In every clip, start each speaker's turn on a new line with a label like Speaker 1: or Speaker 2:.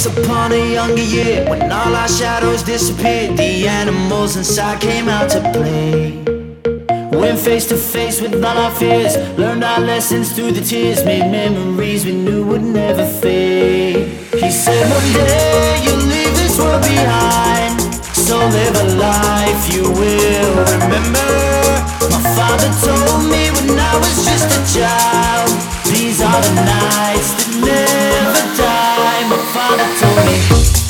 Speaker 1: Once upon a younger year, when all our shadows disappeared, the animals inside came out to play. Went face to face with all our fears, learned our lessons through the tears, made memories we knew would never fade. He said one day you'll leave this world behind, so live a life you will remember. My father told me when I was just a child, these are the nights that never die. My father told me.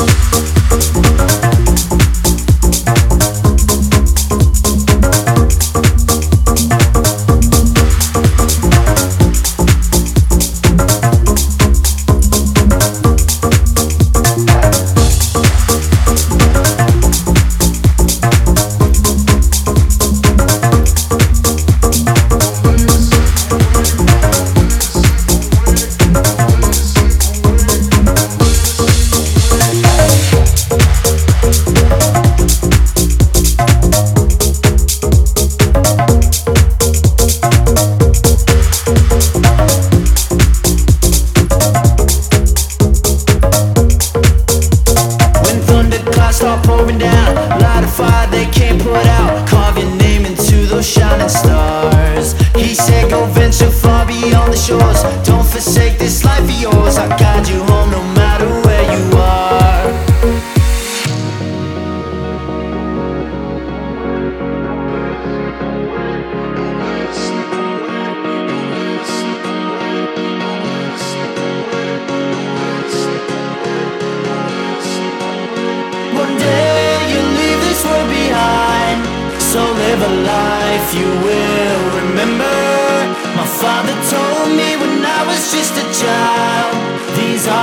Speaker 1: Start pouring down, light a fire they can't put out, carve your name into those shining stars. He said go venture far beyond the shores, don't forsake this life of yours, I'll guide you home no matter where you are. One day you'll leave this world behind, so live a life you will remember. My father told me when I was just a child, these